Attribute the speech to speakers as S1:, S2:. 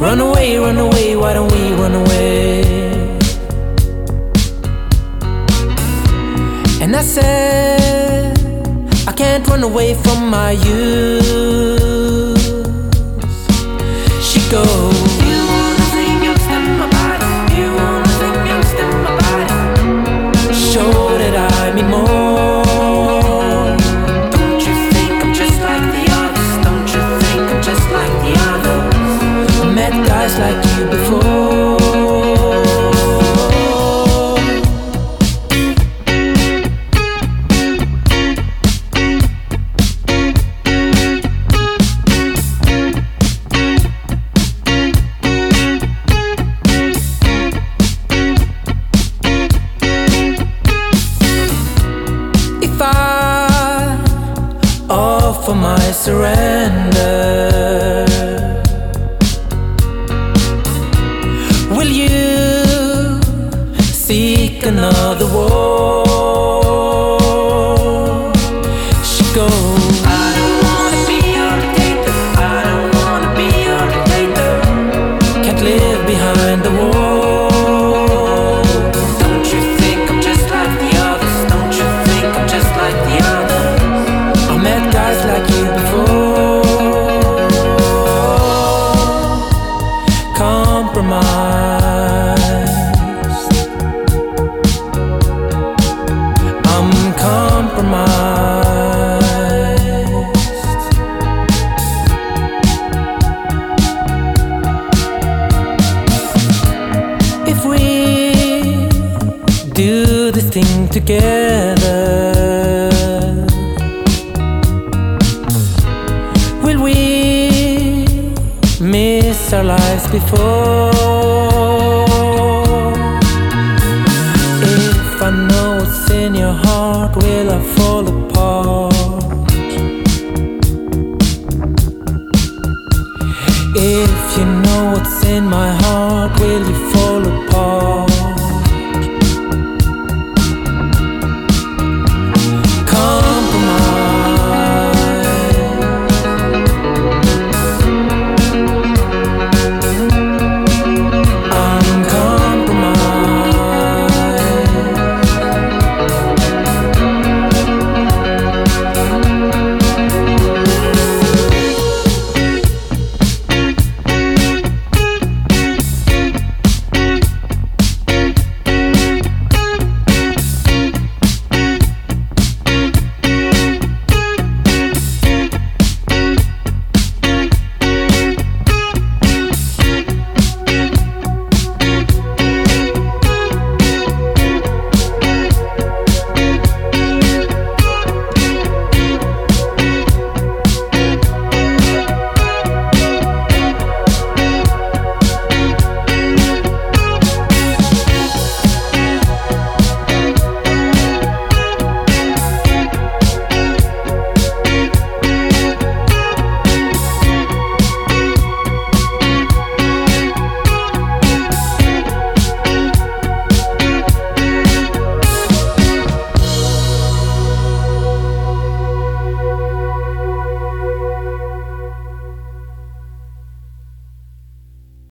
S1: run away, why don't we run away? And I said, I can't run away from my youth. She goes, you wanna sing youngster in my body, you wanna sing youngster in my body. Show that I mean more. Don't you think I'm just like the others? Don't you think I'm just like the others? I met guys like you before. For my surrender, will you seek another war? She goes, I don't wanna be your dictator, I don't wanna be your dictator. Can't live behind the wall. Don't you think I'm just like the others? Don't you think I'm just like the others? I met guys like you before. Compromised, I'm compromised. If we do this thing together, will we miss our lives before? If I know what's in your heart, will I fall apart? If you know what's in my heart, will you fall apart?